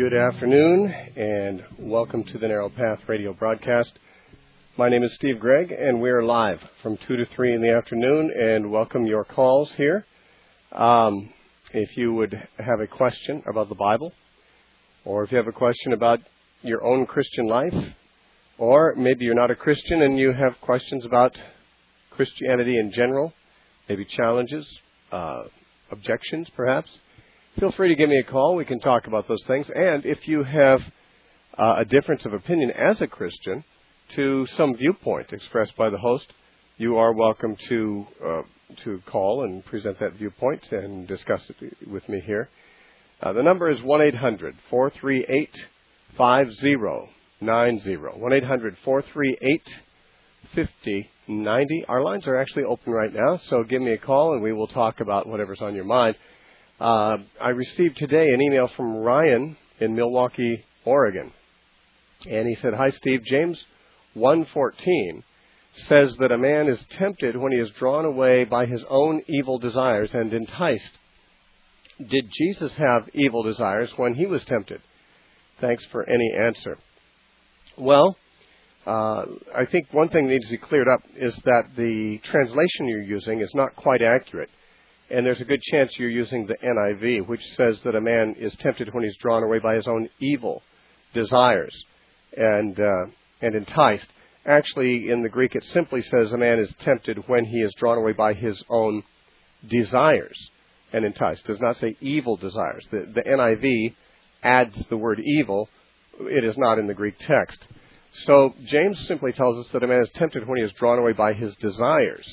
Good afternoon, and welcome to the Narrow Path radio broadcast. My name is Steve Gregg, and we're live from 2 to 3 in the afternoon, and welcome your calls here. If you would have a question about the Bible, or if you have a question about your own Christian life, or maybe you're not a Christian and you have questions about Christianity in general, maybe challenges, objections perhaps, feel free to give me a call. We can talk about those things. And if you have a difference of opinion as a Christian to some viewpoint expressed by the host, you are welcome to call and present that viewpoint and discuss it with me here. The number is 1-800-438-5090. 1-800-438-5090. Our lines are actually open right now, so give me a call and we will talk about whatever's on your mind. I received today an email from Ryan in Milwaukee, Oregon. And he said, "Hi, Steve. James 1:14 says that a man is tempted when he is drawn away by his own evil desires and enticed. Did Jesus have evil desires when he was tempted? Thanks for any answer." Well, I think one thing that needs to be cleared up is that the translation you're using is not quite accurate. And there's a good chance you're using the NIV, which says that a man is tempted when he's drawn away by his own evil desires and enticed. Actually, in the Greek, it simply says a man is tempted when he is drawn away by his own desires and enticed. It does not say evil desires. The NIV adds the word evil. It is not in the Greek text. So James simply tells us that a man is tempted when he is drawn away by his desires.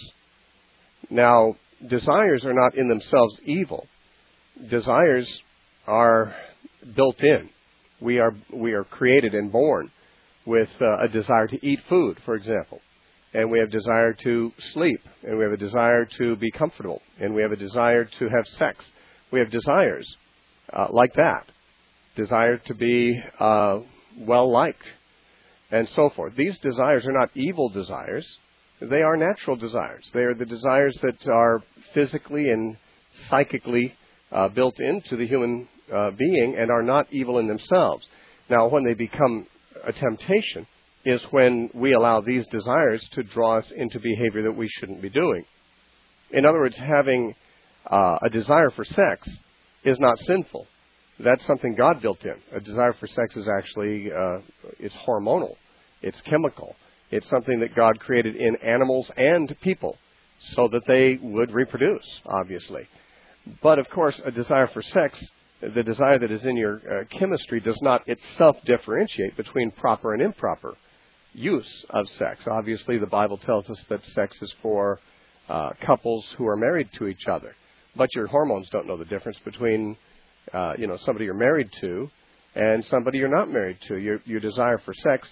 Now, desires are not in themselves evil. Desires are built in. We are created and born with a desire to eat food, for example. And we have desire to sleep. And we have a desire to be comfortable. And we have a desire to have sex. We have desires like that. Desire to be well-liked and so forth. These desires are not evil desires. They are natural desires. They are the desires that are physically and psychically built into the human being and are not evil in themselves. Now, when they become a temptation is when we allow these desires to draw us into behavior that we shouldn't be doing. In other words, having a desire for sex is not sinful. That's something God built in. A desire for sex is actually it's hormonal. It's chemical. It's something that God created in animals and people so that they would reproduce, obviously. But, of course, a desire for sex, the desire that is in your chemistry, does not itself differentiate between proper and improper use of sex. Obviously, the Bible tells us that sex is for couples who are married to each other. But your hormones don't know the difference between, somebody you're married to and somebody you're not married to. Your desire for sex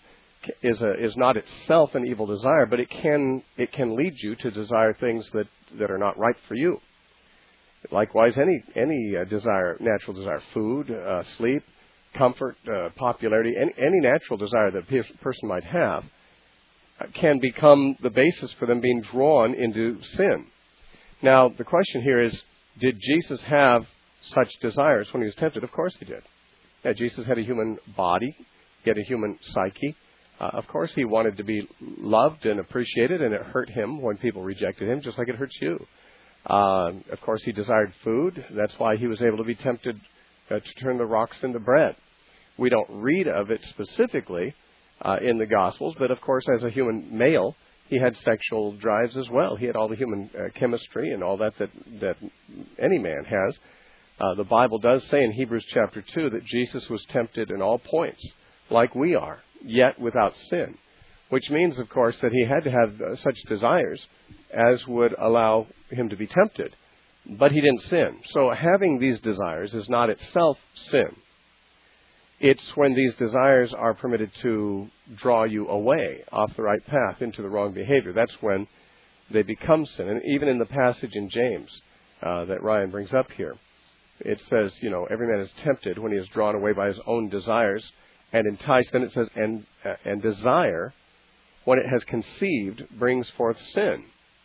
is not itself an evil desire, but it can lead you to desire things that are not right for you. Likewise, any desire, natural desire, food, sleep, comfort, popularity, any natural desire that a person might have can become the basis for them being drawn into sin. Now, the question here is, did Jesus have such desires when he was tempted? Of course he did. Yeah, Jesus had a human body. He had a human psyche. Of course, he wanted to be loved and appreciated, and it hurt him when people rejected him, just like it hurts you. Of course, he desired food. That's why he was able to be tempted to turn the rocks into bread. We don't read of it specifically in the Gospels, but of course, as a human male, he had sexual drives as well. He had all the human chemistry and all that any man has. The Bible does say in Hebrews chapter 2 that Jesus was tempted in all points, like we are, yet without sin, which means, of course, that he had to have such desires as would allow him to be tempted. But he didn't sin. So having these desires is not itself sin. It's when these desires are permitted to draw you away off the right path into the wrong behavior. That's when they become sin. And even in the passage in James that Ryan brings up here, it says, every man is tempted when he is drawn away by his own desires and enticed. Then it says, and desire, when it has conceived, brings forth sin.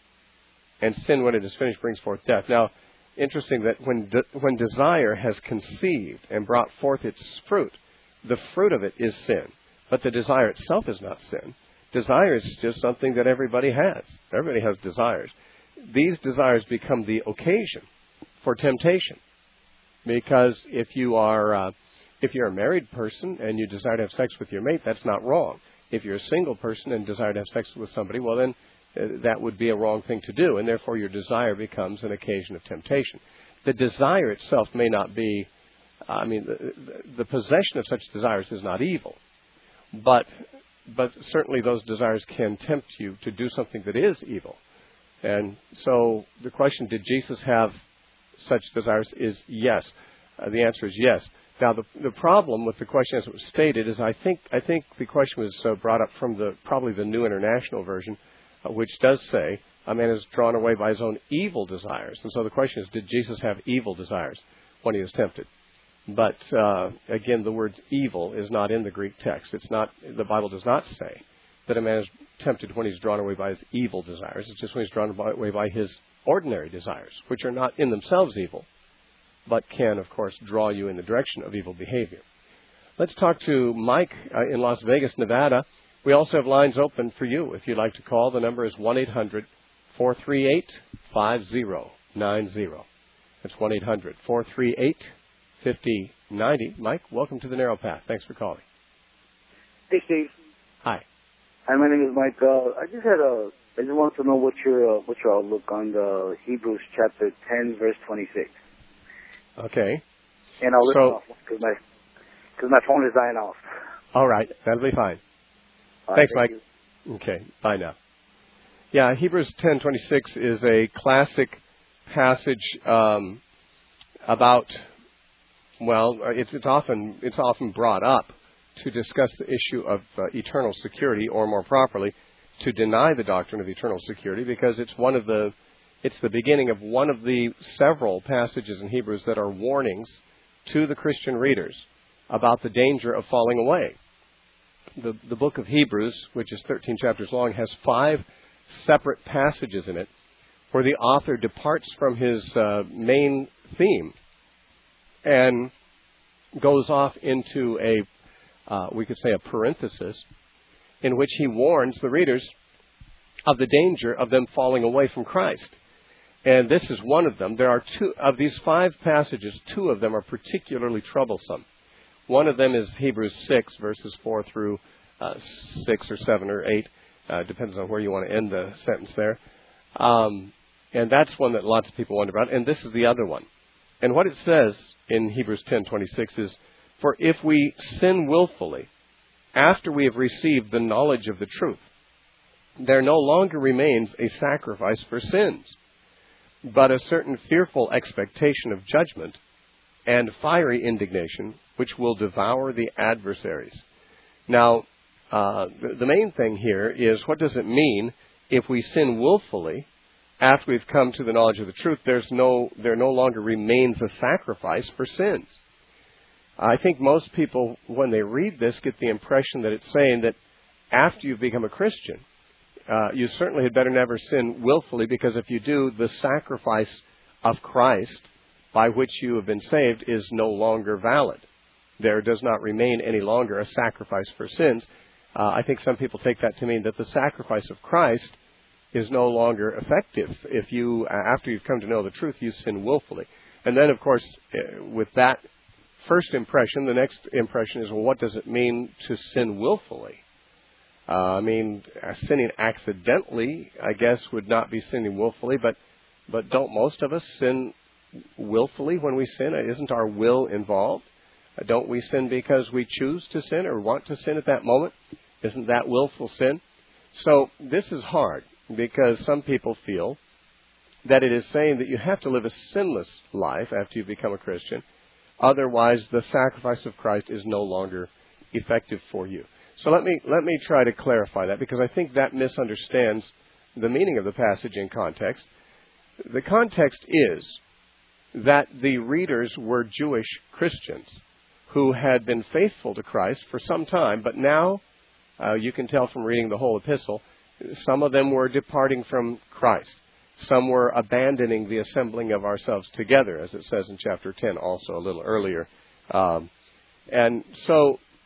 And sin, when it is finished, brings forth death. Now, interesting that when desire has conceived and brought forth its fruit, the fruit of it is sin. But the desire itself is not sin. Desire is just something that everybody has. Everybody has desires. These desires become the occasion for temptation. Because if you're a married person and you desire to have sex with your mate, that's not wrong. If you're a single person and desire to have sex with somebody, well then that would be a wrong thing to do, and therefore your desire becomes an occasion of temptation. The desire itself may not be, the possession of such desires is not evil, but certainly those desires can tempt you to do something that is evil. And so the question, did Jesus have such desires, is yes. The answer is yes. Now, the problem with the question as it was stated is I think the question was brought up from probably the New International Version, which does say a man is drawn away by his own evil desires. And so the question is, did Jesus have evil desires when he was tempted? But again, the word evil is not in the Greek text. It's not. The Bible does not say that a man is tempted when he's drawn away by his evil desires. It's just when he's drawn away by his ordinary desires, which are not in themselves evil, but can, of course, draw you in the direction of evil behavior. Let's talk to Mike in Las Vegas, Nevada. We also have lines open for you. If you'd like to call, the number is 1-800-438-5090. That's 1-800-438-5090. Mike, welcome to the Narrow Path. Thanks for calling. Hey, Steve. Hi. Hi, my name is Mike. I just want to know what's your outlook on the Hebrews chapter 10, verse 26. Okay. And I'll listen off because my phone is dying off. All right. That'll be fine. Thanks, Mike. You. Okay. Bye now. Yeah, Hebrews 10:26 is a classic passage about. Well, it's often brought up to discuss the issue of eternal security, or more properly, to deny the doctrine of eternal security, because it's the beginning of one of the several passages in Hebrews that are warnings to the Christian readers about the danger of falling away. The book of Hebrews, which is 13 chapters long, has 5 separate passages in it where the author departs from his main theme and goes off into we could say a parenthesis, in which he warns the readers of the danger of them falling away from Christ. And this is one of them. There are 2 of these 5 passages. 2 of them are particularly troublesome. One of them is Hebrews 6, verses 4 through 6 or 7 or 8. Depends on where you want to end the sentence there. And that's one that lots of people wonder about. And this is the other one. And what it says in Hebrews 10:26 is, "For if we sin willfully, after we have received the knowledge of the truth, there no longer remains a sacrifice for sins, but a certain fearful expectation of judgment and fiery indignation, which will devour the adversaries." Now, the main thing here is, what does it mean if we sin willfully after we've come to the knowledge of the truth? There no longer remains a sacrifice for sins. I think most people, when they read this, get the impression that it's saying that after you've become a Christian, you certainly had better never sin willfully, because if you do, the sacrifice of Christ by which you have been saved is no longer valid. There does not remain any longer a sacrifice for sins. I think some people take that to mean that the sacrifice of Christ is no longer effective if you, after you've come to know the truth, you sin willfully. And then, of course, with that first impression, the next impression is, well, what does it mean to sin willfully? Sinning accidentally, I guess, would not be sinning willfully, but don't most of us sin willfully when we sin? Isn't our will involved? Don't we sin because we choose to sin or want to sin at that moment? Isn't that willful sin? So this is hard, because some people feel that it is saying that you have to live a sinless life after you become a Christian. Otherwise, the sacrifice of Christ is no longer effective for you. So let me try to clarify that, because I think that misunderstands the meaning of the passage in context. The context is that the readers were Jewish Christians who had been faithful to Christ for some time, but now, you can tell from reading the whole epistle, some of them were departing from Christ. Some were abandoning the assembling of ourselves together, as it says in chapter 10, also a little earlier. And so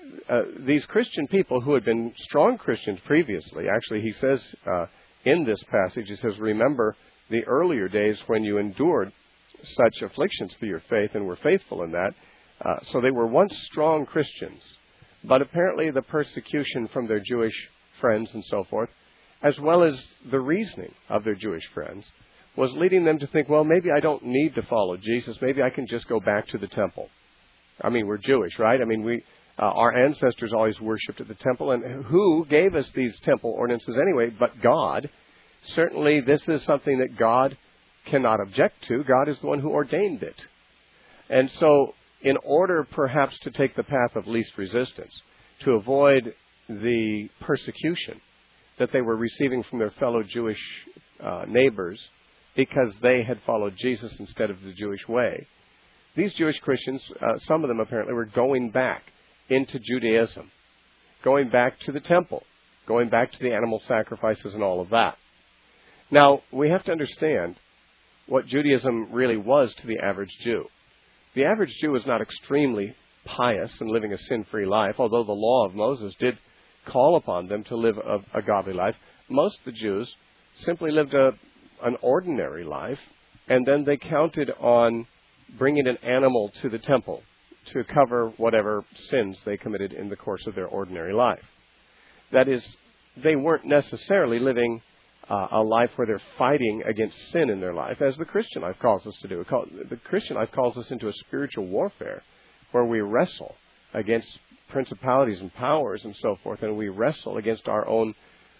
these Christian people who had been strong Christians previously, actually he says in this passage, he says, remember the earlier days when you endured such afflictions for your faith and were faithful in that. So they were once strong Christians, but apparently the persecution from their Jewish friends and so forth, as well as the reasoning of their Jewish friends, was leading them to think, well, maybe I don't need to follow Jesus. Maybe I can just go back to the temple. I mean, we're Jewish, right? I mean, our ancestors always worshipped at the temple, and who gave us these temple ordinances anyway but God? Certainly this is something that God cannot object to. God is the one who ordained it. And so in order perhaps to take the path of least resistance, to avoid the persecution that they were receiving from their fellow Jewish neighbors because they had followed Jesus instead of the Jewish way, these Jewish Christians, some of them apparently, were going back into Judaism, going back to the temple, going back to the animal sacrifices and all of that. Now, we have to understand what Judaism really was to the average Jew. The average Jew was not extremely pious and living a sin-free life, although the law of Moses did call upon them to live a godly life. Most of the Jews simply lived an ordinary life, and then they counted on bringing an animal to the temple to cover whatever sins they committed in the course of their ordinary life. That is, they weren't necessarily living a life where they're fighting against sin in their life, as the Christian life calls us to do. The Christian life calls us into a spiritual warfare where we wrestle against principalities and powers and so forth, and we wrestle against our own,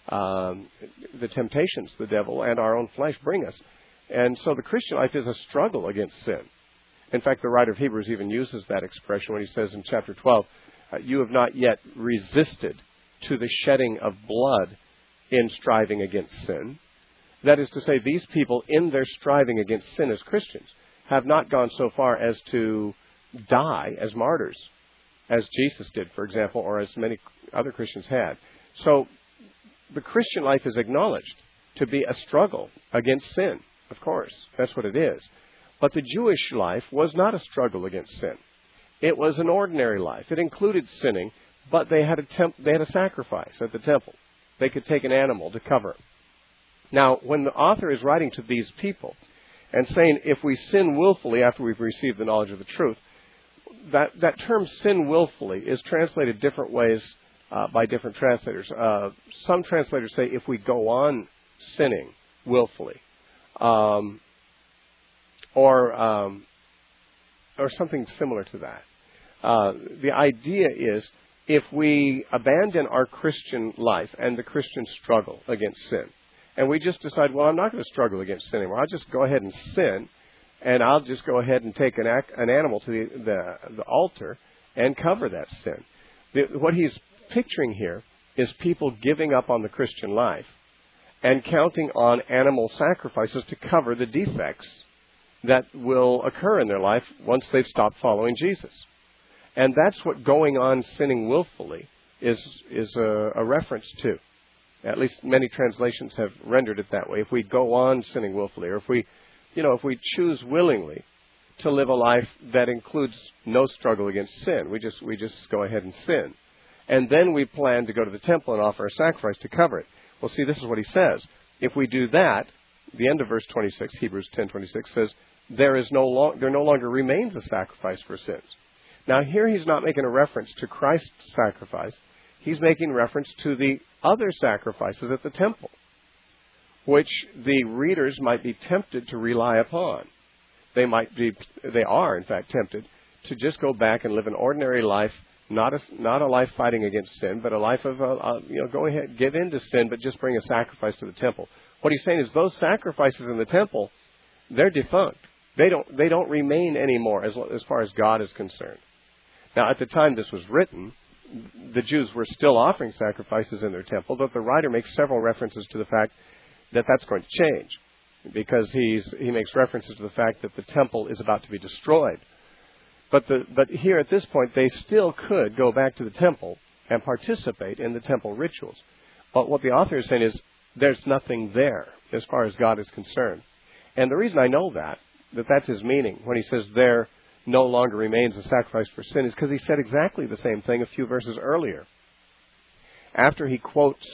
the temptations the devil and our own flesh bring us. And so the Christian life is a struggle against sin. In fact, the writer of Hebrews even uses that expression when he says in chapter 12, you have not yet resisted to the shedding of blood in striving against sin. That is to say, these people, in their striving against sin as Christians, have not gone so far as to die as martyrs, as Jesus did, for example, or as many other Christians had. So the Christian life is acknowledged to be a struggle against sin, of course. That's what it is. But the Jewish life was not a struggle against sin. It was an ordinary life. It included sinning, but they had a sacrifice at the temple. They could take an animal to cover it. Now, when the author is writing to these people and saying, if we sin willfully after we've received the knowledge of the truth, that term sin willfully is translated different ways by different translators. Some translators say if we go on sinning willfully, or something similar to that. The idea is if we abandon our Christian life and the Christian struggle against sin, and we just decide, well, I'm not going to struggle against sin anymore. I'll just go ahead and sin, and I'll just go ahead and take an animal to the altar and cover that sin. What he's picturing here is people giving up on the Christian life and counting on animal sacrifices to cover the defects that will occur in their life once they've stopped following Jesus. And that's what going on sinning willfully is a reference to. At least many translations have rendered it that way. If we go on sinning willfully, or if we choose willingly to live a life that includes no struggle against sin, we just go ahead and sin. And then we plan to go to the temple and offer a sacrifice to cover it. Well, see, this is what he says. If we do that, the end of verse 26, Hebrews 10:26 says, there no longer remains a sacrifice for sins. Now, here he's not making a reference to Christ's sacrifice. He's making reference to the other sacrifices at the temple, which the readers might be tempted to rely upon. They are, in fact, tempted to just go back and live an ordinary life, not a life fighting against sin, but a life of, go ahead, give in to sin, but just bring a sacrifice to the temple. What he's saying is those sacrifices in the temple, they're defunct. They don't remain anymore as far as God is concerned. Now, at the time this was written, the Jews were still offering sacrifices in their temple, but the writer makes several references to the fact that that's going to change, because he makes references to the fact that the temple is about to be destroyed. But here at this point, they still could go back to the temple and participate in the temple rituals. But what the author is saying is there's nothing there as far as God is concerned. And the reason I know that's his meaning when he says there no longer remains a sacrifice for sin is because he said exactly the same thing a few verses earlier. After he quotes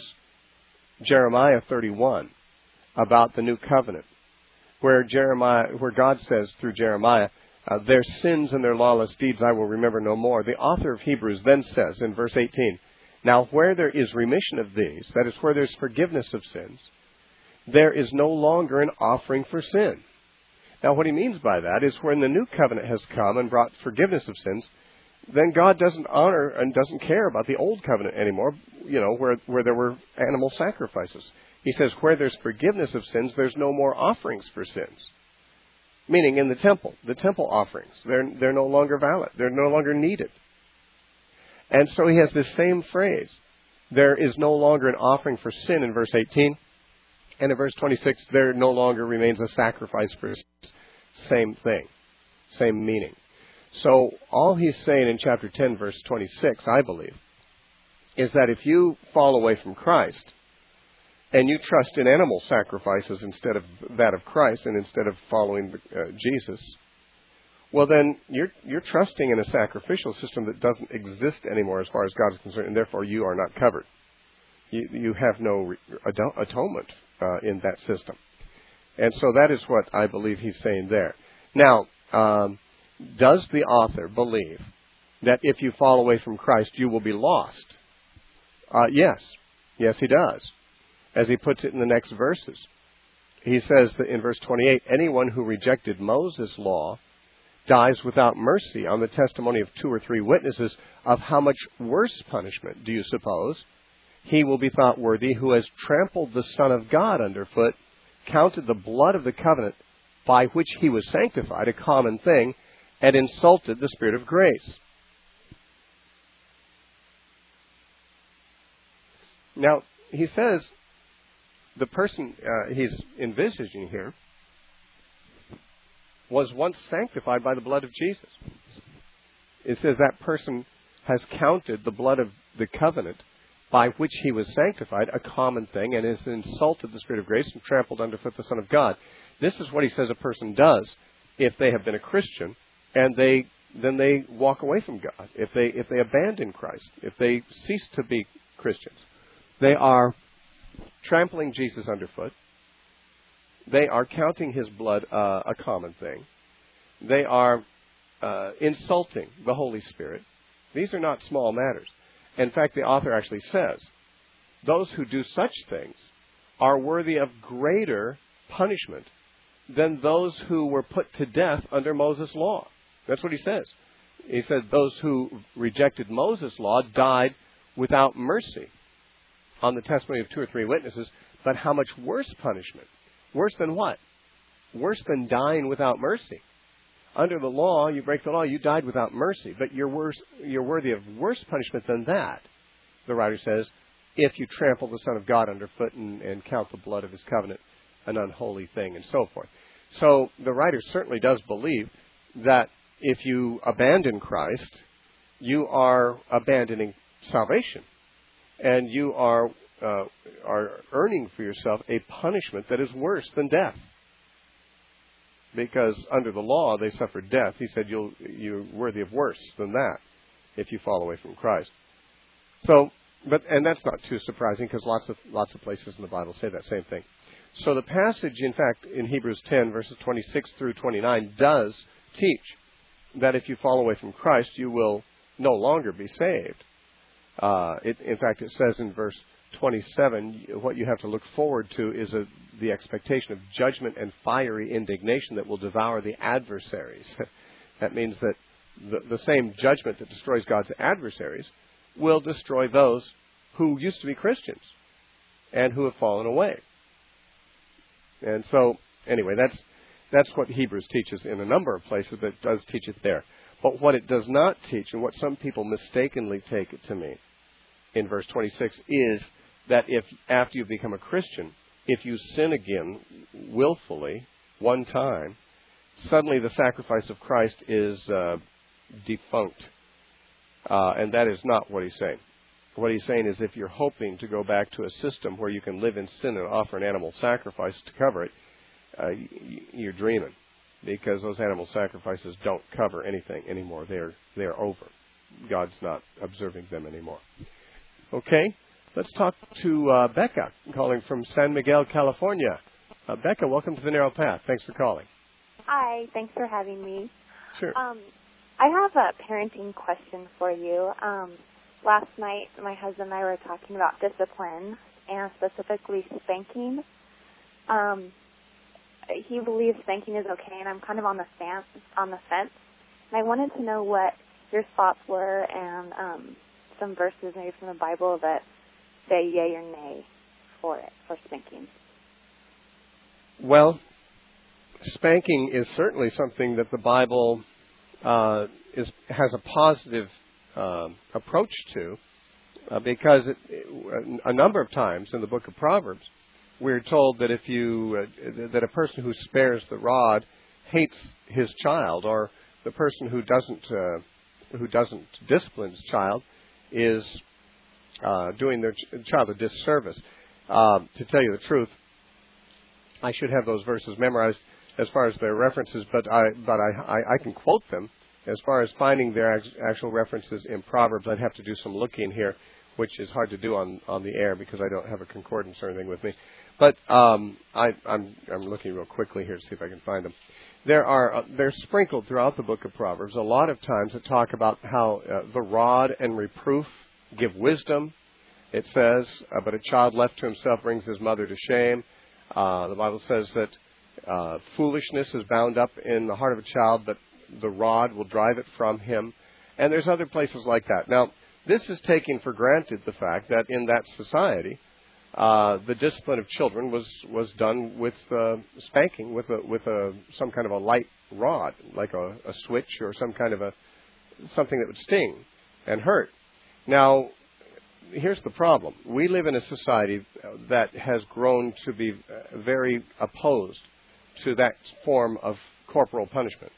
Jeremiah 31 about the new covenant, where God says through Jeremiah, their sins and their lawless deeds I will remember no more. The author of Hebrews then says in verse 18, now where there is remission of these, that is where there's forgiveness of sins, there is no longer an offering for sin. Now what he means by that is when the new covenant has come and brought forgiveness of sins, then God doesn't honor and doesn't care about the old covenant anymore, where there were animal sacrifices. He says where there's forgiveness of sins, there's no more offerings for sins. Meaning in the temple offerings, they're no longer valid. They're no longer needed. And so he has this same phrase. There is no longer an offering for sin in verse 18. And in verse 26, there no longer remains a sacrifice for sin. Same thing. Same meaning. So all he's saying in chapter 10, verse 26, I believe, is that if you fall away from Christ and you trust in animal sacrifices instead of that of Christ and instead of following Jesus, well then you're trusting in a sacrificial system that doesn't exist anymore as far as God is concerned, and therefore you are not covered. You have no atonement in that system. And so that is what I believe he's saying there. Now, does the author believe that if you fall away from Christ, you will be lost? Yes. Yes, he does. As he puts it in the next verses. He says that in verse 28, anyone who rejected Moses' law dies without mercy on the testimony of 2 or 3 witnesses. Of how much worse punishment, do you suppose, he will be thought worthy who has trampled the Son of God underfoot, counted the blood of the covenant by which he was sanctified a common thing, and insulted the Spirit of grace. Now, he says the person he's envisaging here was once sanctified by the blood of Jesus. It says that person has counted the blood of the covenant by which he was sanctified a common thing, and has insulted the Spirit of grace and trampled underfoot the Son of God. This is what he says a person does if they have been a Christian and then they walk away from God. If they abandon Christ, if they cease to be Christians, they are trampling Jesus underfoot. They are counting his blood a common thing. They are insulting the Holy Spirit. These are not small matters. In fact, the author actually says, those who do such things are worthy of greater punishment than those who were put to death under Moses' law. That's what he says. He said those who rejected Moses' law died without mercy on the testimony of 2 or 3 witnesses. But how much worse punishment? Worse than what? Worse than dying without mercy. Under the law, you break the law, you died without mercy. But you're worthy of worse punishment than that, the writer says, if you trample the Son of God underfoot and count the blood of his covenant an unholy thing, and so forth. So the writer certainly does believe that if you abandon Christ, you are abandoning salvation. And you are earning for yourself a punishment that is worse than death. Because under the law, they suffered death. He said you're worthy of worse than that if you fall away from Christ. So, and that's not too surprising because lots of places in the Bible say that same thing. So the passage, in fact, in Hebrews 10, verses 26 through 29, does teach that if you fall away from Christ, you will no longer be saved. In fact, it says in verse 27, what you have to look forward to is the expectation of judgment and fiery indignation that will devour the adversaries. That means that the same judgment that destroys God's adversaries will destroy those who used to be Christians and who have fallen away. And so, anyway, that's what Hebrews teaches in a number of places, but it does teach it there. But what it does not teach, and what some people mistakenly take it to mean in verse 26, is that if after you become a Christian, if you sin again willfully one time, suddenly the sacrifice of Christ is defunct. And that is not what he's saying. What he's saying is if you're hoping to go back to a system where you can live in sin and offer an animal sacrifice to cover it, you're dreaming. because those animal sacrifices don't cover anything anymore. They're over. God's not observing them anymore. Okay, let's talk to Becca, calling from San Miguel, California. Becca, welcome to The Narrow Path. Thanks for calling. Hi, thanks for having me. Sure. I have a parenting question for you. Last night, my husband and I were talking about discipline, and specifically spanking. He believes spanking is okay, and I'm kind of on the fence. And I wanted to know what your thoughts were, and some verses maybe from the Bible that say yay or nay for spanking. Well, spanking is certainly something that the Bible has a positive approach to, because a number of times in the book of Proverbs, we're told that that a person who spares the rod hates his child, or the person who doesn't discipline his child is doing their child a disservice. To tell you the truth, I should have those verses memorized as far as their references, but I can quote them. As far as finding their actual references in Proverbs, I'd have to do some looking here, which is hard to do on the air because I don't have a concordance or anything with me. But I'm looking real quickly here to see if I can find them. They're sprinkled throughout the book of Proverbs a lot of times that talk about how the rod and reproof give wisdom. It says, but a child left to himself brings his mother to shame. The Bible says that foolishness is bound up in the heart of a child, but the rod will drive it from him. And there's other places like that. Now, this is taking for granted the fact that in that society, the discipline of children was done with spanking, with some kind of a light rod, like a switch or some kind of something that would sting and hurt. Now, here's the problem. We live in a society that has grown to be very opposed to that form of corporal punishment.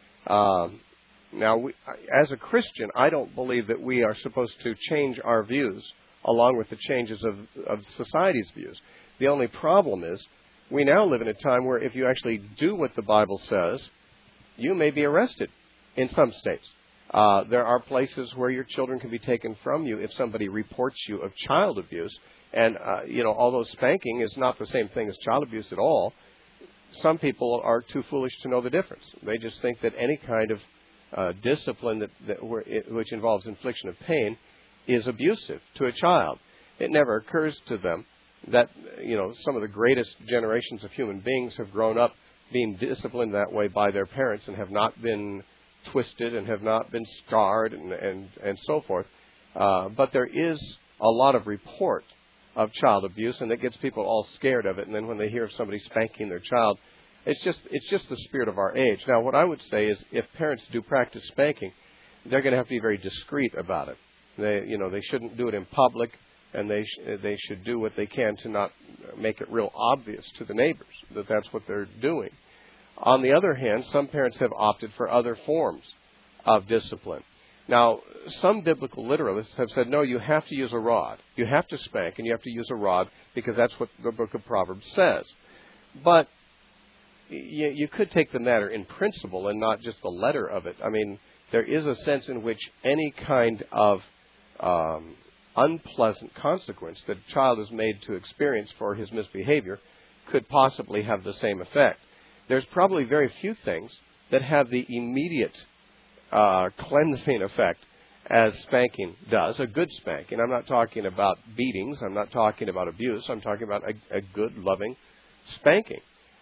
Now, as a Christian, I don't believe that we are supposed to change our views along with the changes of society's views. The only problem is we now live in a time where if you actually do what the Bible says, you may be arrested in some states. There are places where your children can be taken from you if somebody reports you of child abuse. And, although spanking is not the same thing as child abuse at all, some people are too foolish to know the difference. They just think that any kind of discipline which involves infliction of pain is abusive to a child. It never occurs to them that, some of the greatest generations of human beings have grown up being disciplined that way by their parents and have not been twisted and have not been scarred and so forth. But there is a lot of report of child abuse, and it gets people all scared of it. And then when they hear of somebody spanking their child, it's just the spirit of our age. Now, what I would say is, if parents do practice spanking, they're going to have to be very discreet about it. They shouldn't do it in public, and they should do what they can to not make it real obvious to the neighbors that that's what they're doing. On the other hand, some parents have opted for other forms of discipline. Now, some biblical literalists have said, no, you have to use a rod. You have to spank, and you have to use a rod because that's what the book of Proverbs says. But you could take the matter in principle and not just the letter of it. I mean, there is a sense in which any kind of unpleasant consequence that a child is made to experience for his misbehavior could possibly have the same effect. There's probably very few things that have the immediate cleansing effect as spanking does, a good spanking. I'm not talking about beatings. I'm not talking about abuse. I'm talking about a good, loving spanking.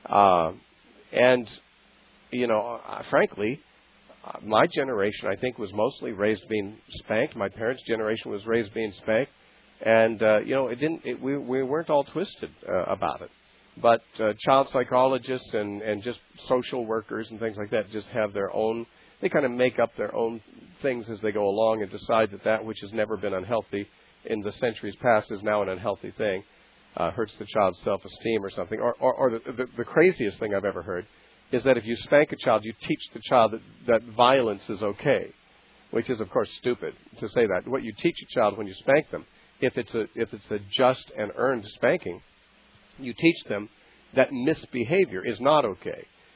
Frankly, my generation, I think, was mostly raised being spanked. My parents' generation was raised being spanked. And, we weren't all twisted about it. But child psychologists and just social workers and things like that just have their own, they kind of make up their own things as they go along and decide that which has never been unhealthy in the centuries past is now an unhealthy thing, hurts the child's self-esteem or something. Or the craziest thing I've ever heard is that if you spank a child, you teach the child that violence is okay, which is, of course, stupid to say that. What you teach a child when you spank them, if it's a just and earned spanking, you teach them that misbehavior is not okay.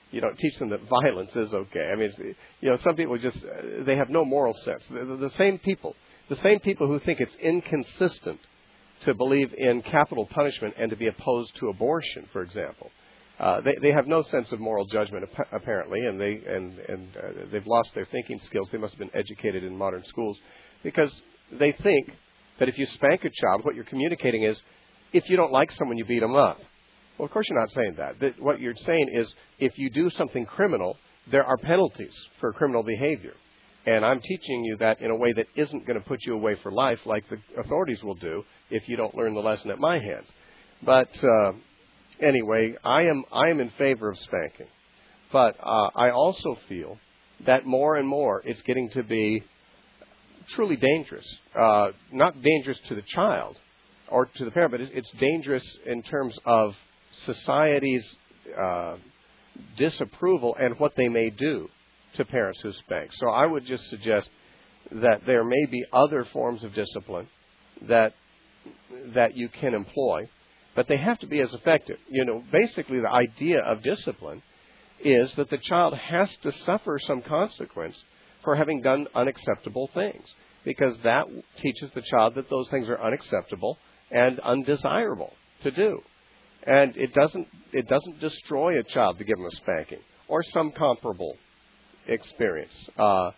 You don't teach them that violence is okay. I mean, some people just, they have no moral sense. The same people who think it's inconsistent to believe in capital punishment and to be opposed to abortion, for example. They have no sense of moral judgment, apparently, and they've lost their thinking skills. They must have been educated in modern schools, because they think that if you spank a child, what you're communicating is, if you don't like someone, you beat them up. Well, of course you're not saying that. What you're saying is, if you do something criminal, there are penalties for criminal behavior. And I'm teaching you that in a way that isn't going to put you away for life like the authorities will do if you don't learn the lesson at my hands. But anyway, I am in favor of spanking. But I also feel that more and more it's getting to be truly dangerous. Not dangerous to the child or to the parent, but it's dangerous in terms of society's disapproval and what they may do to parents who spank. So I would just suggest that there may be other forms of discipline that you can employ, but they have to be as effective. Basically the idea of discipline is that the child has to suffer some consequence for having done unacceptable things, because that teaches the child that those things are unacceptable and undesirable to do. And it doesn't destroy a child to give them a spanking or some comparable experience. But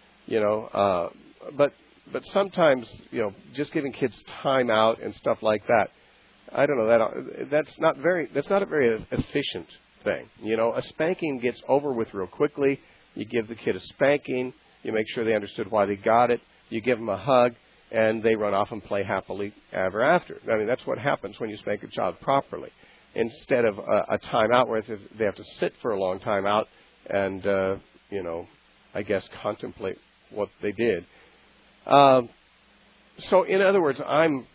sometimes, just giving kids time out and stuff like that, I don't know, that's not a very efficient thing. A spanking gets over with real quickly. You give the kid a spanking, you make sure they understood why they got it, you give them a hug, and they run off and play happily ever after. I mean, that's what happens when you spank a child properly, instead of a timeout where they have to sit for a long time out and, I guess contemplate what they did. So in other words,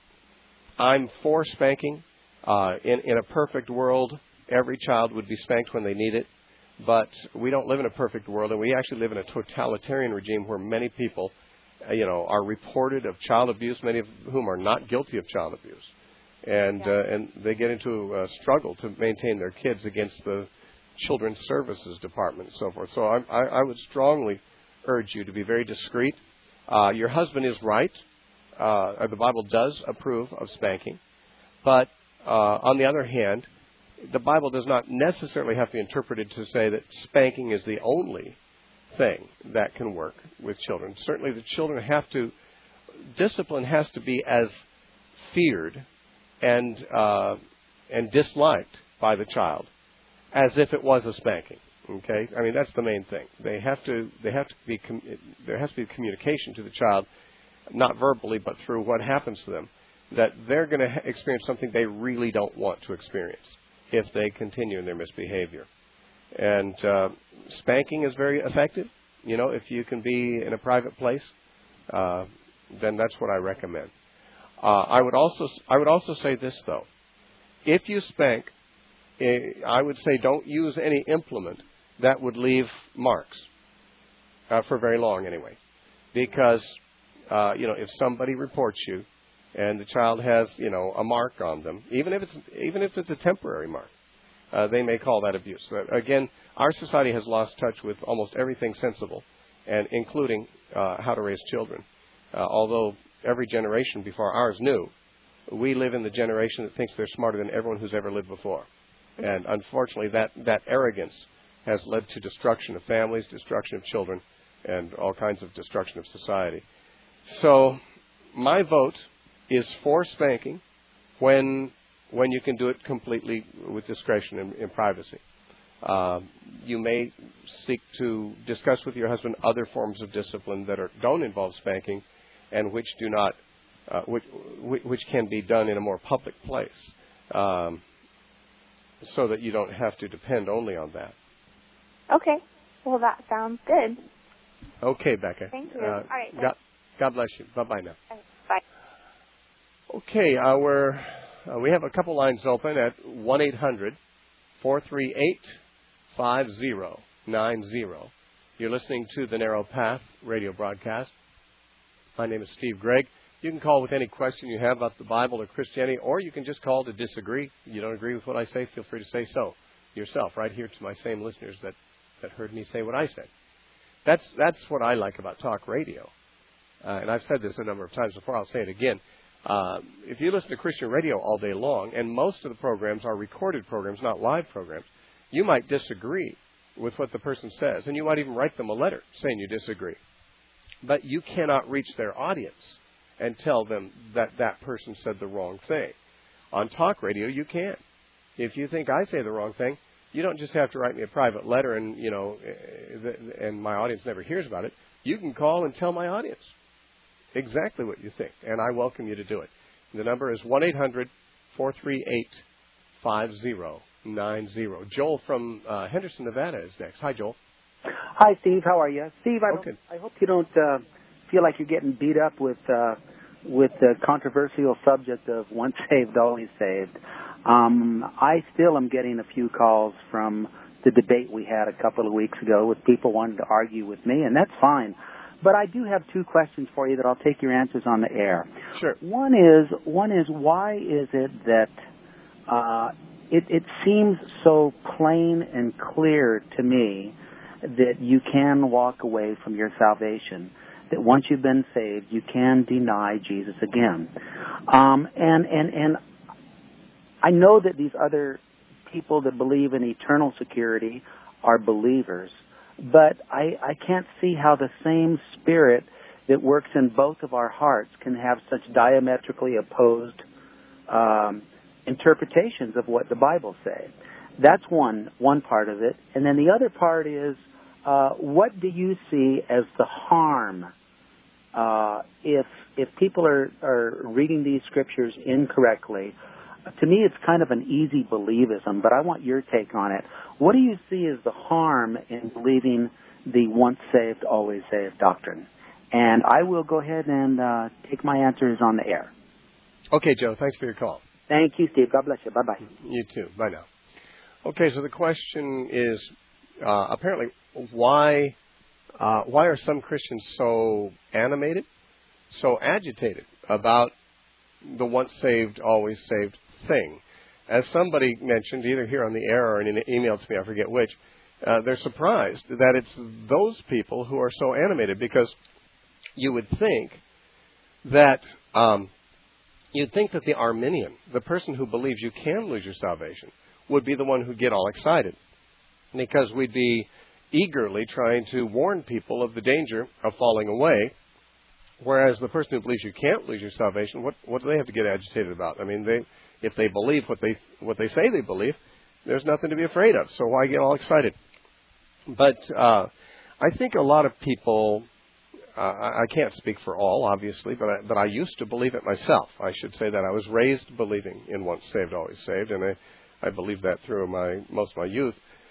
I'm for spanking. In a perfect world, every child would be spanked when they need it. But we don't live in a perfect world, and we actually live in a totalitarian regime where many people, are reported of child abuse, many of whom are not guilty of child abuse. And they get into a struggle to maintain their kids against the Children's Services Department and so forth. So I would strongly urge you to be very discreet. Your husband is right. The Bible does approve of spanking. But on the other hand, the Bible does not necessarily have to be interpreted to say that spanking is the only thing that can work with children. Certainly the discipline has to be as feared and disliked by the child as if it was a spanking. Okay? I mean, that's the main thing. There has to be communication to the child, not verbally, but through what happens to them, that they're going to experience something they really don't want to experience if they continue in their misbehavior. And spanking is very effective. If you can be in a private place, then that's what I recommend. I would also say this, though. If you spank, I would say don't use any implement that would leave marks for very long anyway. Because, if somebody reports you and the child has, a mark on them, even if it's a temporary mark, they may call that abuse. Again, our society has lost touch with almost everything sensible, and including how to raise children. Although every generation before ours knew, we live in the generation that thinks they're smarter than everyone who's ever lived before. And unfortunately, that arrogance has led to destruction of families, destruction of children, and all kinds of destruction of society. So my vote is for spanking when you can do it completely with discretion and in privacy. You may seek to discuss with your husband other forms of discipline that don't involve spanking, and which do not, which can be done in a more public place, so that you don't have to depend only on that. Okay. Well, that sounds good. Okay, Becca. Thank you. All right. God bless you. Bye-bye now. Bye. Okay, we have a couple lines open at 1-800-438-5090. You're listening to the Narrow Path radio broadcast. My name is Steve Gregg. You can call with any question you have about the Bible or Christianity, or you can just call to disagree. If you don't agree with what I say, feel free to say so. yourself, right here to my same listeners that heard me say what I said. That's what I like about talk radio. And I've said this a number of times before. I'll say it again. If you listen to Christian radio all day long, and most of the programs are recorded programs, not live programs, you might disagree with what the person says, and you might even write them a letter saying you disagree. But you cannot reach their audience and tell them that that person said the wrong thing. On talk radio, you can. If you think I say the wrong thing, you don't just have to write me a private letter and, and my audience never hears about it. You can call and tell my audience exactly what you think, and I welcome you to do it. The number is 1-800-438-5090. Joel from Henderson, Nevada is next. Hi, Joel. Hi, Steve. How are you? Steve, I hope you don't feel like you're getting beat up with the controversial subject of once saved, always saved. I still am getting a few calls from the debate we had a couple of weeks ago with people wanting to argue with me, and that's fine. But I do have two questions for you that I'll take your answers on the air. Sure. One is why is it that it seems so plain and clear to me that you can walk away from your salvation, that once you've been saved, you can deny Jesus again. And I know that these other people that believe in eternal security are believers, but I can't see how the same Spirit that works in both of our hearts can have such diametrically opposed interpretations of what the Bible says. That's one part of it. And then the other part is, what do you see as the harm if people are reading these scriptures incorrectly? To me, it's kind of an easy believism, but I want your take on it. What do you see as the harm in believing the once saved, always saved doctrine? And I will go ahead and take my answers on the air. Okay, Joe. Thanks for your call. Thank you, Steve. God bless you. Bye-bye. You too. Bye now. Okay, so the question is apparently why are some Christians so animated, so agitated about the once saved, always saved thing? As somebody mentioned, either here on the air or in an email to me, I forget which, they're surprised that it's those people who are so animated, because you would think that the Arminian, the person who believes you can lose your salvation, would be the one who'd get all excited, because we'd be eagerly trying to warn people of the danger of falling away, whereas the person who believes you can't lose your salvation, what do they have to get agitated about? I mean, if they believe what they say they believe, there's nothing to be afraid of, so why get all excited? But I think a lot of people, I can't speak for all, obviously, but I used to believe it myself. I should say that I was raised believing in once saved, always saved, and I believed that through most of my youth.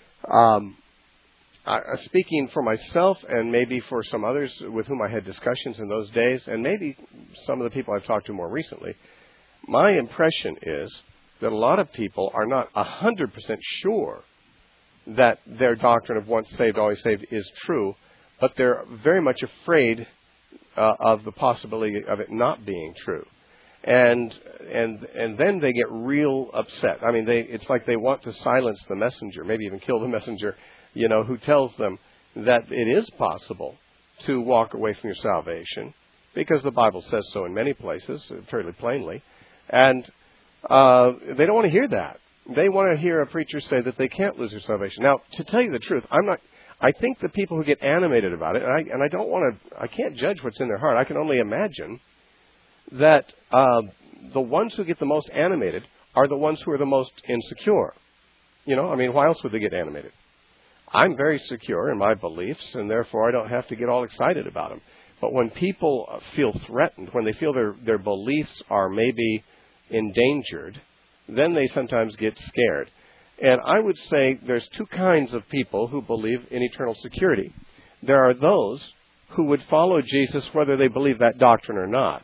Speaking for myself and maybe for some others with whom I had discussions in those days, and maybe some of the people I've talked to more recently, my impression is that a lot of people are not 100% sure that their doctrine of once saved, always saved is true, but they're very much afraid of the possibility of it not being true. And then they get real upset. I mean, it's like they want to silence the messenger, maybe even kill the messenger, who tells them that it is possible to walk away from your salvation, because the Bible says so in many places, fairly plainly. And they don't want to hear that. They want to hear a preacher say that they can't lose their salvation. Now, to tell you the truth, I think the people who get animated about it, and I can't judge what's in their heart. I can only imagine that the ones who get the most animated are the ones who are the most insecure. Why else would they get animated? I'm very secure in my beliefs, and therefore I don't have to get all excited about them. But when people feel threatened, when they feel their beliefs are maybe endangered, then they sometimes get scared. And I would say there's two kinds of people who believe in eternal security. There are those who would follow Jesus whether they believe that doctrine or not.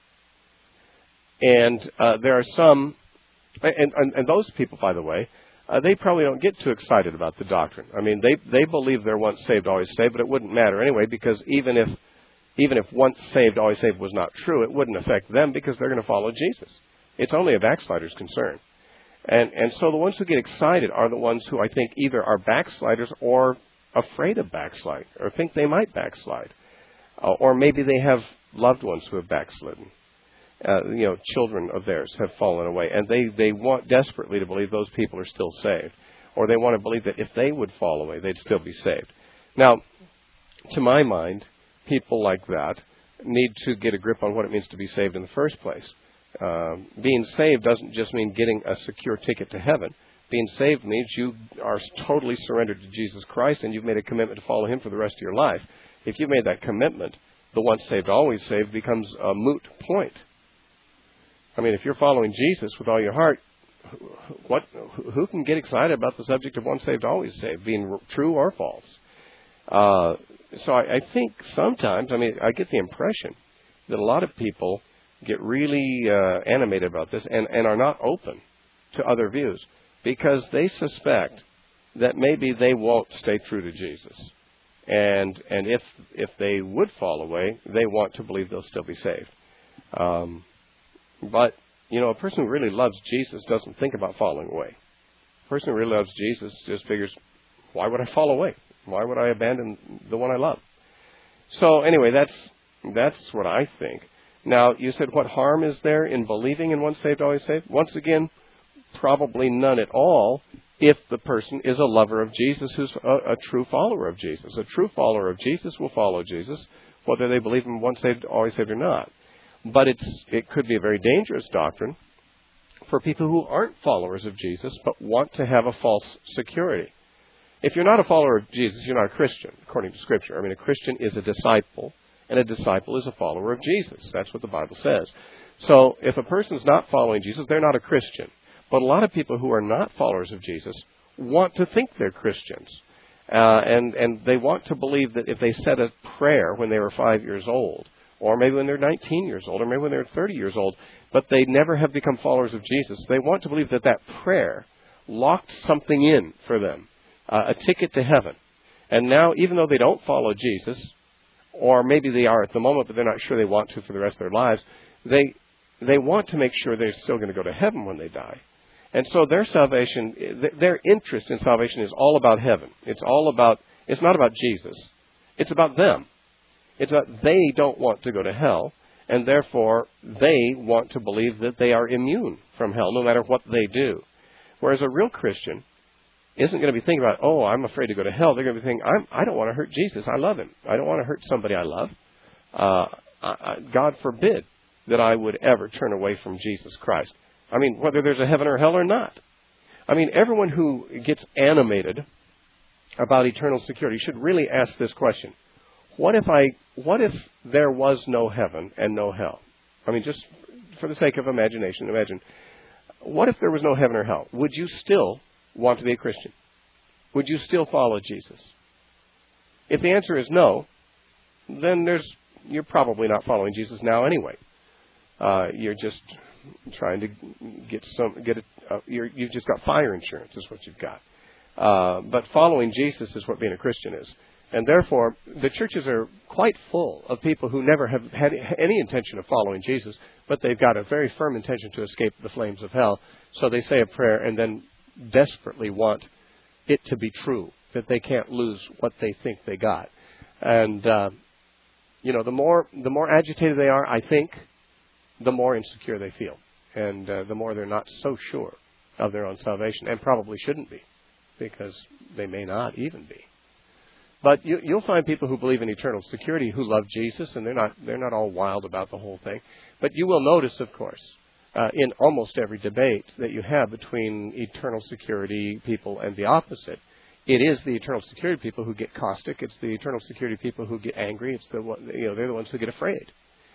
And there are some, and those people, by the way, they probably don't get too excited about the doctrine. I mean, they believe they're once saved, always saved, but it wouldn't matter anyway, because even if once saved, always saved was not true, it wouldn't affect them, because they're going to follow Jesus. It's only a backslider's concern. And so the ones who get excited are the ones who I think either are backsliders or afraid of backslide, or think they might backslide. Or maybe they have loved ones who have backslidden. Children of theirs have fallen away, and they want desperately to believe those people are still saved. Or they want to believe that if they would fall away, they'd still be saved. Now, to my mind, people like that need to get a grip on what it means to be saved in the first place. Being saved doesn't just mean getting a secure ticket to heaven. Being saved means you are totally surrendered to Jesus Christ and you've made a commitment to follow Him for the rest of your life. If you've made that commitment, the once saved, always saved becomes a moot point. I mean, if you're following Jesus with all your heart, who can get excited about the subject of once saved, always saved, being true or false? So I think sometimes, I get the impression that a lot of people get really animated about this and are not open to other views because they suspect that maybe they won't stay true to Jesus. And if they would fall away, they want to believe they'll still be saved. But, a person who really loves Jesus doesn't think about falling away. A person who really loves Jesus just figures, why would I fall away? Why would I abandon the one I love? So anyway, that's what I think. Now, you said what harm is there in believing in once saved, always saved? Once again, probably none at all if the person is a lover of Jesus who's a true follower of Jesus. A true follower of Jesus will follow Jesus, whether they believe in once saved, always saved or not. But it could be a very dangerous doctrine for people who aren't followers of Jesus but want to have a false security. If you're not a follower of Jesus, you're not a Christian, according to Scripture. A Christian is a disciple, and a disciple is a follower of Jesus. That's what the Bible says. So if a person's not following Jesus, they're not a Christian. But a lot of people who are not followers of Jesus want to think they're Christians. And they want to believe that if they said a prayer when they were 5 years old, or maybe when they're 19 years old, or maybe when they're 30 years old, but they never have become followers of Jesus, they want to believe that prayer locked something in for them, a ticket to heaven. And now, even though they don't follow Jesus, or maybe they are at the moment, but they're not sure they want to for the rest of their lives, they want to make sure they're still going to go to heaven when they die. And so their salvation, their interest in salvation is all about heaven. It's not about Jesus. It's about them. It's about they don't want to go to hell, and therefore they want to believe that they are immune from hell no matter what they do. Whereas a real Christian isn't going to be thinking about, I'm afraid to go to hell. They're going to be thinking, I don't want to hurt Jesus. I love Him. I don't want to hurt somebody I love. God forbid that I would ever turn away from Jesus Christ. Whether there's a heaven or hell or not. Everyone who gets animated about eternal security should really ask this question. What if there was no heaven and no hell? Just for the sake of imagination, imagine. What if there was no heaven or hell? Would you still want to be a Christian? Would you still follow Jesus? If the answer is no, then you're probably not following Jesus now anyway. You're just trying to you've just got fire insurance is what you've got. But following Jesus is what being a Christian is. And therefore, the churches are quite full of people who never have had any intention of following Jesus, but they've got a very firm intention to escape the flames of hell. So they say a prayer and then desperately want it to be true, that they can't lose what they think they got. And, the more agitated they are, I think, the more insecure they feel. And the more they're not so sure of their own salvation, and probably shouldn't be, because they may not even be. But you'll find people who believe in eternal security who love Jesus, and they're not all wild about the whole thing. But you will notice, of course, in almost every debate that you have between eternal security people and the opposite, it is the eternal security people who get caustic. It's the eternal security people who get angry. It's they're the ones who get afraid.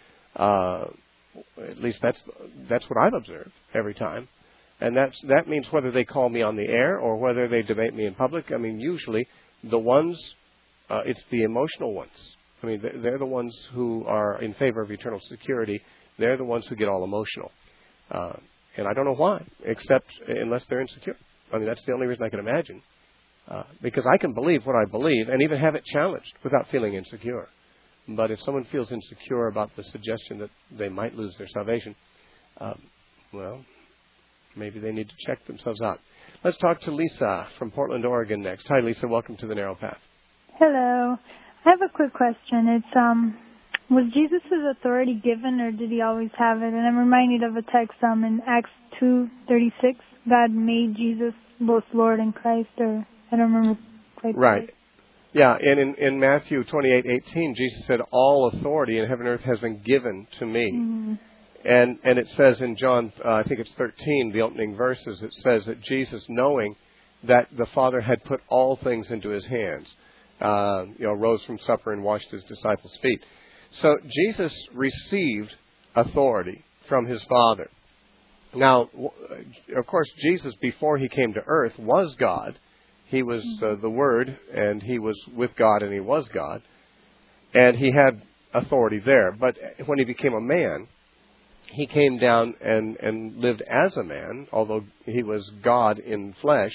At least that's what I've observed every time. And that means whether they call me on the air or whether they debate me in public. Usually the ones, it's the emotional ones. They're the ones who are in favor of eternal security. They're the ones who get all emotional. And I don't know why, except unless they're insecure. That's the only reason I can imagine. Because I can believe what I believe and even have it challenged without feeling insecure. But if someone feels insecure about the suggestion that they might lose their salvation, maybe they need to check themselves out. Let's talk to Lisa from Portland, Oregon next. Hi, Lisa. Welcome to the Narrow Path. Hello. I have a quick question. It's was Jesus' authority given, or did he always have it? And I'm reminded of a text in Acts 2:36. God made Jesus both Lord and Christ, or I don't remember quite. Right. Yeah, and in Matthew 28:18, Jesus said, "All authority in heaven and earth has been given to me." Mm-hmm. And it says in John, I think it's 13, the opening verses, it says that Jesus, knowing that the Father had put all things into his hands, rose from supper and washed his disciples' feet. So Jesus received authority from his Father. Now, of course, Jesus, before he came to earth, was God. He was the Word, and he was with God, and he was God. And he had authority there. But when he became a man, he came down and lived as a man, although he was God in flesh.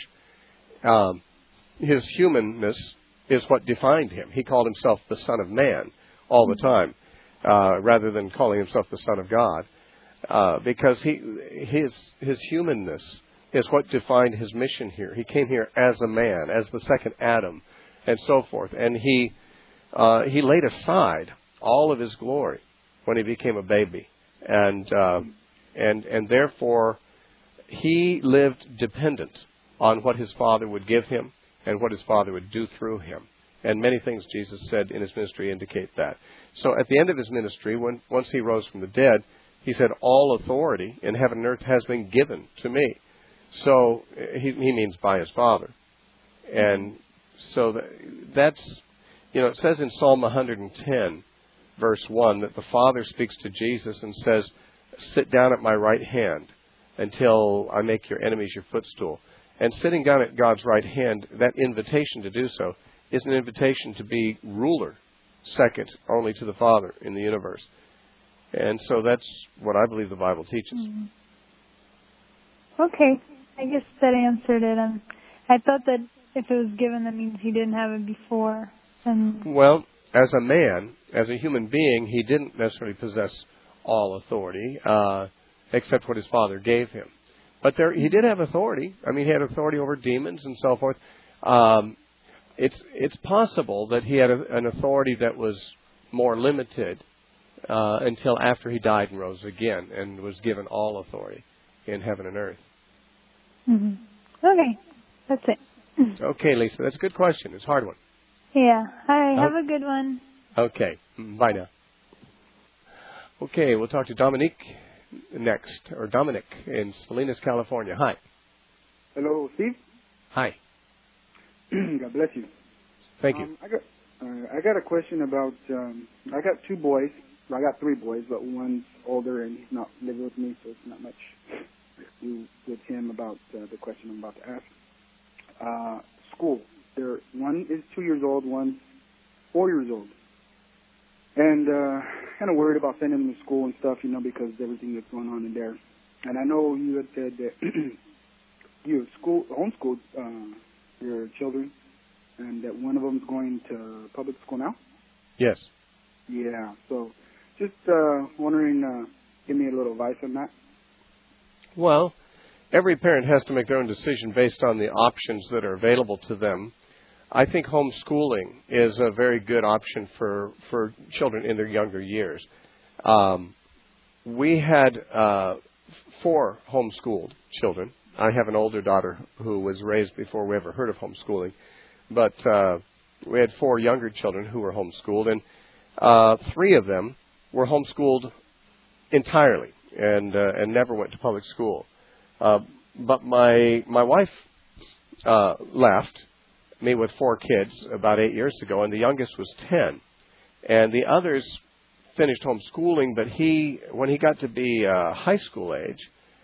His humanness is what defined him. He called himself the Son of Man all the time, rather than calling himself the Son of God, because his humanness is what defined his mission here. He came here as a man, as the second Adam, and so forth. And he laid aside all of his glory when he became a baby. And therefore, he lived dependent on what his Father would give him and what his Father would do through him. And many things Jesus said in his ministry indicate that. So at the end of his ministry, once he rose from the dead, he said, "All authority in heaven and earth has been given to me." So he means by his Father. And so that's, it says in Psalm 110, verse 1, that the Father speaks to Jesus and says, "Sit down at my right hand until I make your enemies your footstool." And sitting down at God's right hand, that invitation to do so, is an invitation to be ruler, second only to the Father in the universe. And so that's what I believe the Bible teaches. Mm-hmm. Okay. I guess that answered it. I thought that if it was given, that means he didn't have it before. Well, as a man, as a human being, he didn't necessarily possess all authority, except what his Father gave him. But he did have authority. I mean, he had authority over demons and so forth. It's possible that he had an authority that was more limited until after he died and rose again and was given all authority in heaven and earth. Mm-hmm. Okay, that's it. Okay, Lisa, that's a good question. It's a hard one. Yeah. Hi, have a good one. Okay, bye now. Okay, we'll talk to Dominique next, or Dominic in Salinas, California. Hi. Hello, Steve. Hi. God bless you. Thank you. I got a question about. I got two boys. Well, I got three boys, but one's older and he's not living with me, so it's not much do with him about the question I'm about to ask. School. One is 2 years old, one's 4 years old, and kind of worried about sending them to school and stuff, because of everything that's going on in there. And I know you had said that you homeschooled your children, and that one of them's going to public school now. Yes. Yeah. So, just wondering, give me a little advice on that. Well, every parent has to make their own decision based on the options that are available to them. I think homeschooling is a very good option for children in their younger years. We had 4 homeschooled children. I have an older daughter who was raised before we ever heard of homeschooling. But we had 4 younger children who were homeschooled, and 3 of them were homeschooled entirely and never went to public school. But my wife left me with 4 kids about 8 years ago, and the youngest was 10. And the others finished homeschooling, but when he got to be high school age,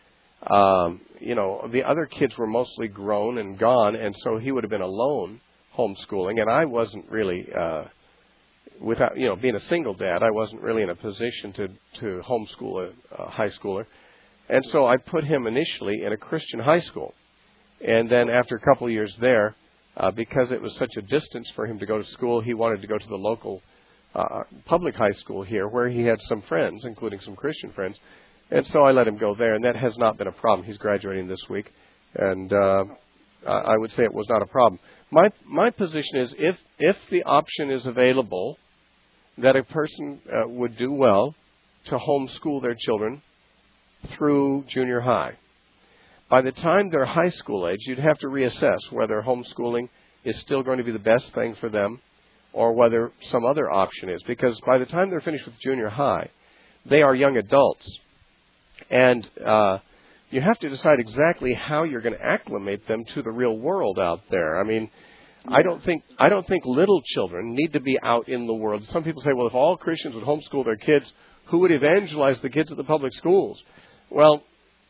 the other kids were mostly grown and gone, and so he would have been alone homeschooling. And I wasn't really, without being a single dad, I wasn't really in a position to homeschool a high schooler. And so I put him initially in a Christian high school, and then after a couple of years there, because it was such a distance for him to go to school, he wanted to go to the local public high school here, where he had some friends, including some Christian friends. And so I let him go there, and that has not been a problem. He's graduating this week, and I would say it was not a problem. My position is if the option is available that a person would do well to homeschool their children through junior high. By the time they're high school age, you'd have to reassess whether homeschooling is still going to be the best thing for them or whether some other option is. Because by the time they're finished with junior high, they are young adults. And you have to decide exactly how you're going to acclimate them to the real world out there. I mean, I don't think little children need to be out in the world. Some people say, well, if all Christians would homeschool their kids, who would evangelize the kids at the public schools? Well,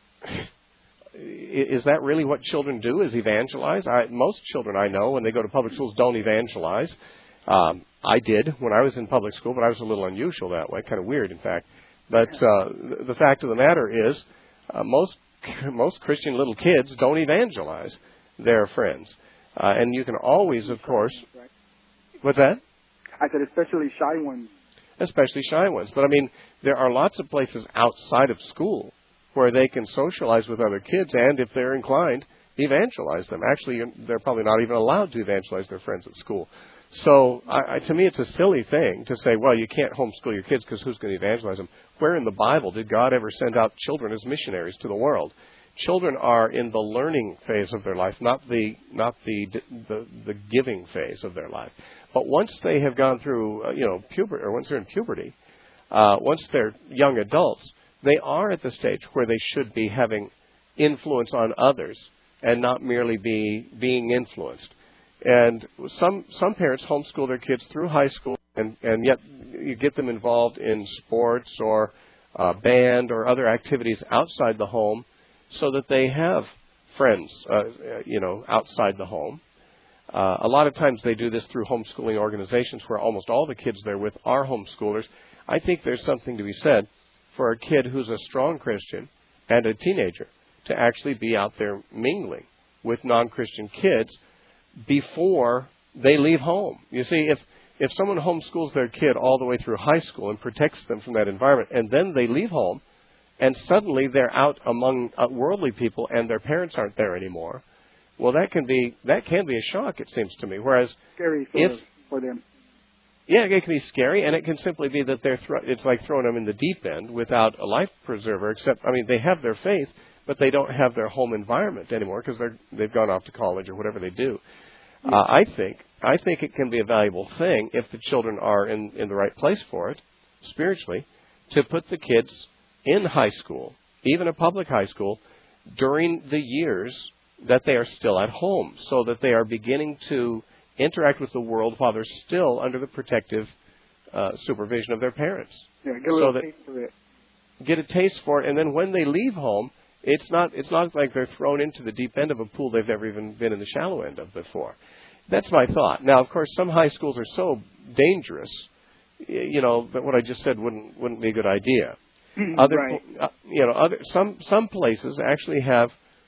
is that really what children do, is evangelize? Most children I know, when they go to public schools, don't evangelize. I did when I was in public school, but I was a little unusual that way, kind of weird, in fact. But the fact of the matter is most Christian little kids don't evangelize their friends. And you can always, of course... What's that? I said especially shy ones. Especially shy ones. But, I mean, there are lots of places outside of school where they can socialize with other kids and, if they're inclined, evangelize them. Actually, they're probably not even allowed to evangelize their friends at school. So, to me, it's a silly thing to say, well, you can't homeschool your kids because who's going to evangelize them? Where in the Bible did God ever send out children as missionaries to the world? Children are in the learning phase of their life, not the giving phase of their life. But once they have gone through, puberty, or once they're in puberty, once they're young adults, they are at the stage where they should be having influence on others and not merely being influenced. And some parents homeschool their kids through high school, and yet you get them involved in sports or band or other activities outside the home so that they have friends, outside the home. A lot of times they do this through homeschooling organizations where almost all the kids they're with are homeschoolers. I think there's something to be said for a kid who's a strong Christian and a teenager to actually be out there mingling with non-Christian kids before they leave home. You see, if someone homeschools their kid all the way through high school and protects them from that environment, and then they leave home, and suddenly they're out among worldly people and their parents aren't there anymore, well, that can be a shock, it seems to me. Whereas scary for them. Yeah, it can be scary, and it can simply be that it's like throwing them in the deep end without a life preserver. Except, I mean, they have their faith, but they don't have their home environment anymore because they've gone off to college or whatever they do. I think it can be a valuable thing if the children are in the right place for it, spiritually, to put the kids in high school, even a public high school, during the years that they are still at home, so that they are beginning to interact with the world while they're still under the protective supervision of their parents. Yeah, get a little taste for it. Get a taste for it, and then when they leave home, it's not like they're thrown into the deep end of a pool they've never even been in the shallow end of before. That's my thought. Now, of course, some high schools are so dangerous, that what I just said wouldn't be a good idea. Right. Some places actually have.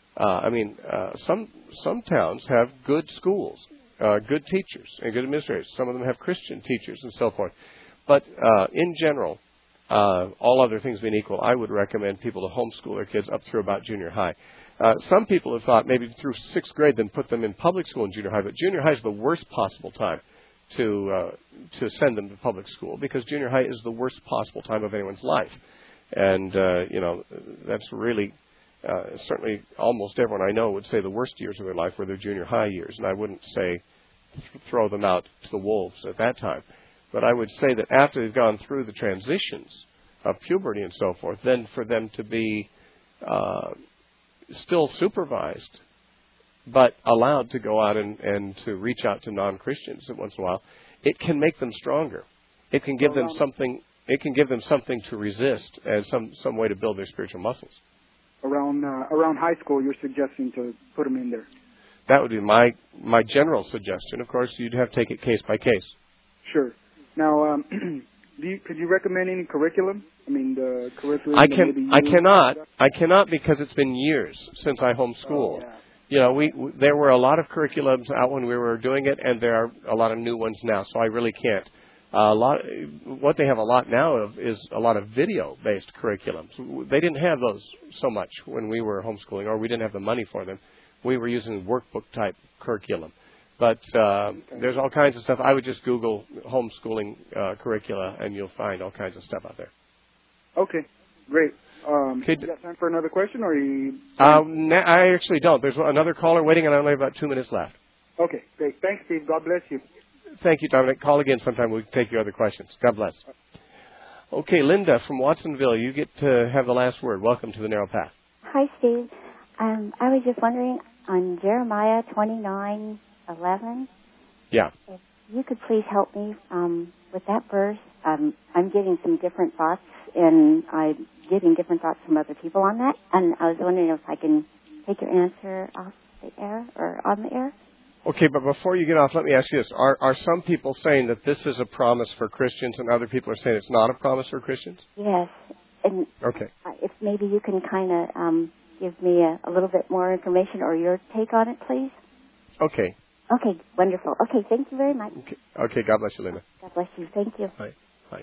Some towns have good schools, good teachers, and good administrators. Some of them have Christian teachers and so forth. But in general, all other things being equal, I would recommend people to homeschool their kids up through about junior high. Some people have thought maybe through 6th grade, then put them in public school and junior high. But junior high is the worst possible time to send them to public school, because junior high is the worst possible time of anyone's life. And, that's really, certainly almost everyone I know would say the worst years of their life were their junior high years. And I wouldn't say throw them out to the wolves at that time. But I would say that after they've gone through the transitions of puberty and so forth, then for them to be still supervised, but allowed to go out and to reach out to non-Christians once in a while, it can make them stronger. It can give them something. It can give them something to resist and some way to build their spiritual muscles. Around high school, you're suggesting to put them in there. That would be my general suggestion. Of course, you'd have to take it case by case. Sure. Now, could you recommend any curriculum? I mean, the curriculum. I cannot because it's been years since I homeschooled. Oh, yeah. There were a lot of curriculums out when we were doing it, and there are a lot of new ones now. So I really can't What they have a lot now of is a lot of video-based curriculums. They didn't have those so much when we were homeschooling, or we didn't have the money for them. We were using workbook-type curriculum. But there's all kinds of stuff. I would just Google homeschooling curricula, and you'll find all kinds of stuff out there. Okay, great. You got time for another question, or you? I actually don't. There's another caller waiting, and I only have about 2 minutes left. Okay, great. Thanks, Steve. God bless you. Thank you, Dominic. Call again sometime. We'll take your other questions. God bless. Okay, Linda from Watsonville, you get to have the last word. Welcome to the Narrow Path. Hi, Steve. I was just wondering, on Jeremiah 29:11, yeah, if you could please help me with that verse. I'm getting some different thoughts, and I'm getting different thoughts from other people on that, and I was wondering if I can take your answer off the air or on the air. Okay, but before you get off, let me ask you this. Are some people saying that this is a promise for Christians, and other people are saying it's not a promise for Christians? Yes. And okay. If maybe you can kind of give me a little bit more information or your take on it, please. Okay. Okay, wonderful. Okay, thank you very much. Okay, God bless you, Linda. God bless you. Thank you. Hi.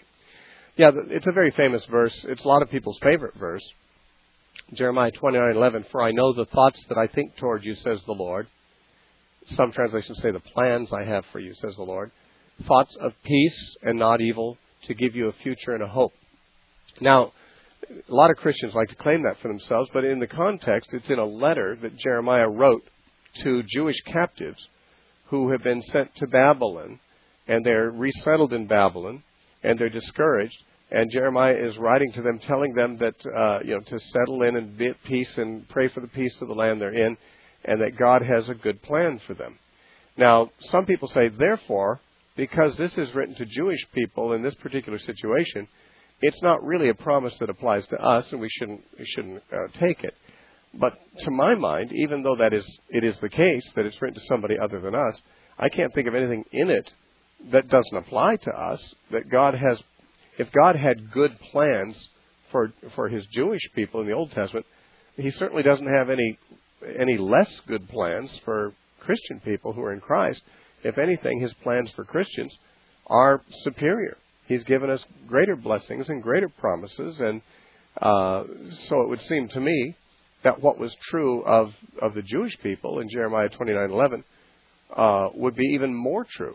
Yeah, it's a very famous verse. It's a lot of people's favorite verse. Jeremiah 29:11, for I know the thoughts that I think toward you, says the Lord. Some translations say the plans I have for you, says the Lord. Thoughts of peace and not evil, to give you a future and a hope. Now, a lot of Christians like to claim that for themselves, but in the context, it's in a letter that Jeremiah wrote to Jewish captives who have been sent to Babylon, and they're resettled in Babylon, and they're discouraged. And Jeremiah is writing to them, telling them that to settle in and be at peace and pray for the peace of the land they're in, and that God has a good plan for them. Now, some people say, therefore, because this is written to Jewish people in this particular situation, it's not really a promise that applies to us, and we shouldn't take it. But to my mind, even though it is the case that it's written to somebody other than us, I can't think of anything in it that doesn't apply to us. That God has, if God had good plans for His Jewish people in the Old Testament, He certainly doesn't have any less good plans for Christian people who are in Christ. If anything, His plans for Christians are superior. He's given us greater blessings and greater promises, and so it would seem to me that what was true of the Jewish people in Jeremiah 29:11 would be even more true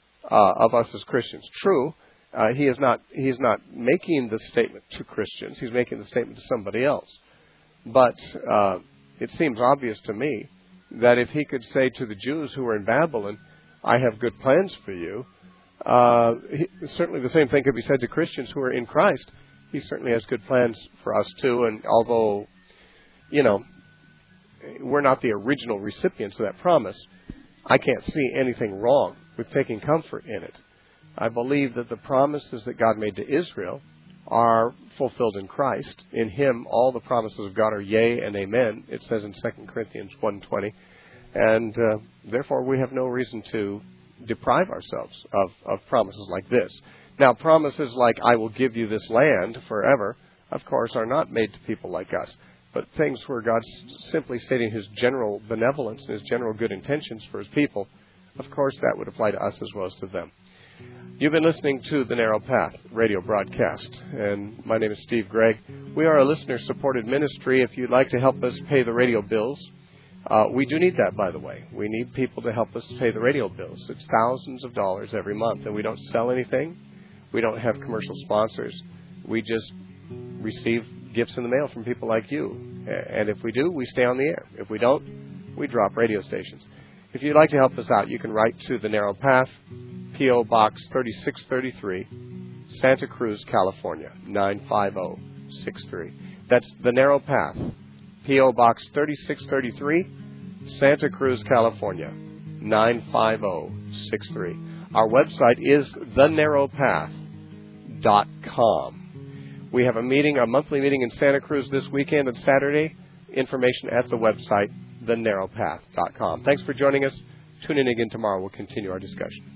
of us as Christians. True, he is not making the statement to Christians. He's making the statement to somebody else. But it seems obvious to me that if he could say to the Jews who are in Babylon, I have good plans for you, certainly the same thing could be said to Christians who are in Christ. He certainly has good plans for us too, and although, we're not the original recipients of that promise, I can't see anything wrong with taking comfort in it. I believe that the promises that God made to Israel are fulfilled in Christ. In Him, all the promises of God are yea and amen, it says in 2 Corinthians 1:20. And therefore, we have no reason to deprive ourselves of promises like this. Now, promises like, I will give you this land forever, of course, are not made to people like us. But things where God's simply stating His general benevolence and His general good intentions for His people, of course, that would apply to us as well as to them. You've been listening to The Narrow Path radio broadcast, and my name is Steve Gregg. We are a listener-supported ministry. If you'd like to help us pay the radio bills, we do need that, by the way. We need people to help us pay the radio bills. It's thousands of dollars every month, and we don't sell anything. We don't have commercial sponsors. We just receive gifts in the mail from people like you. And if we do, we stay on the air. If we don't, we drop radio stations. If you'd like to help us out, you can write to The Narrow Path, P.O. Box 3633, Santa Cruz, California, 95063. That's The Narrow Path, P.O. Box 3633, Santa Cruz, California, 95063. Our website is thenarrowpath.com. We have a monthly meeting in Santa Cruz this weekend on Saturday. Information at the website, thenarrowpath.com. Thanks for joining us. Tune in again tomorrow. We'll continue our discussion.